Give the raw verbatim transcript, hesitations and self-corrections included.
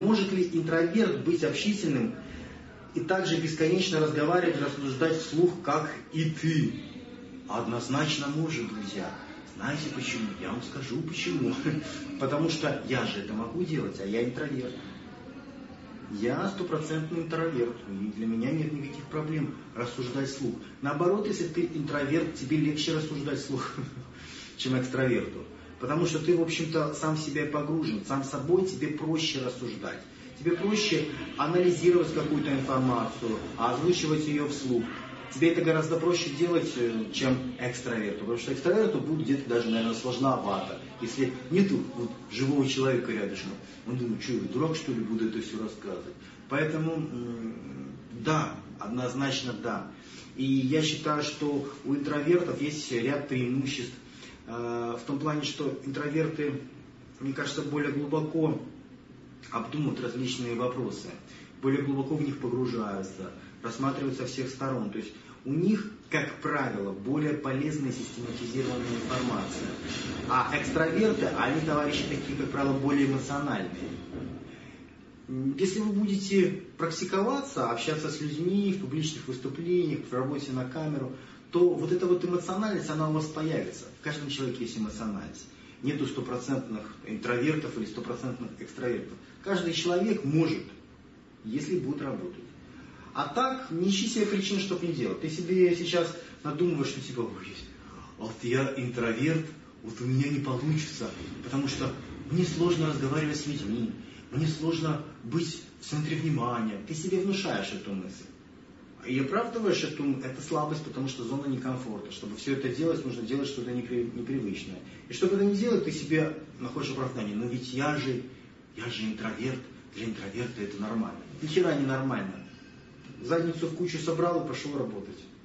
Может ли интроверт быть общительным и также бесконечно разговаривать, рассуждать вслух, как и ты? Однозначно может, друзья. Знаете почему? Я вам скажу почему. Потому что я же это могу делать, а я интроверт. Я стопроцентный интроверт, и для меня нет никаких проблем рассуждать вслух. Наоборот, если ты интроверт, тебе легче рассуждать вслух, чем экстраверту. Потому что ты, в общем-то, сам в себя погружен, сам собой тебе проще рассуждать. Тебе проще анализировать какую-то информацию, озвучивать ее вслух. Тебе это гораздо проще делать, чем экстраверту. Потому что экстраверту будет где-то даже, наверное, сложновато. Если нету вот живого человека рядышком, он думает, что я дурак, что ли, буду это все рассказывать. Поэтому, да, однозначно да. И я считаю, что у интровертов есть ряд преимуществ. В том плане, что интроверты, мне кажется, более глубоко обдумывают различные вопросы, более глубоко в них погружаются, рассматривают со всех сторон. То есть у них, как правило, более полезная систематизированная информация. А экстраверты, они, товарищи, такие, как правило, более эмоциональные. Если вы будете практиковаться, общаться с людьми в публичных выступлениях, в работе на камеру, то вот эта вот эмоциональность, она у вас появится. В каждом человеке есть эмоциональность. Нету стопроцентных интровертов или стопроцентных экстравертов. Каждый человек может, если будет работать. А так, не ищи себе причин, чтобы не делать. Ты себе сейчас надумываешь, что типа, ой, вот я интроверт, вот у меня не получится, потому что мне сложно разговаривать с людьми, мне сложно быть в центре внимания. Ты себе внушаешь эту мысль. И оправдываешь эту, эту слабость, потому что зона некомфорта. Чтобы все это делать, нужно делать что-то непривычное. И чтобы это не делать, ты себе находишь оправдание. Но ведь я же, я же интроверт, для интроверта это нормально. Ни хера не нормально. Задницу в кучу собрал и пошел работать.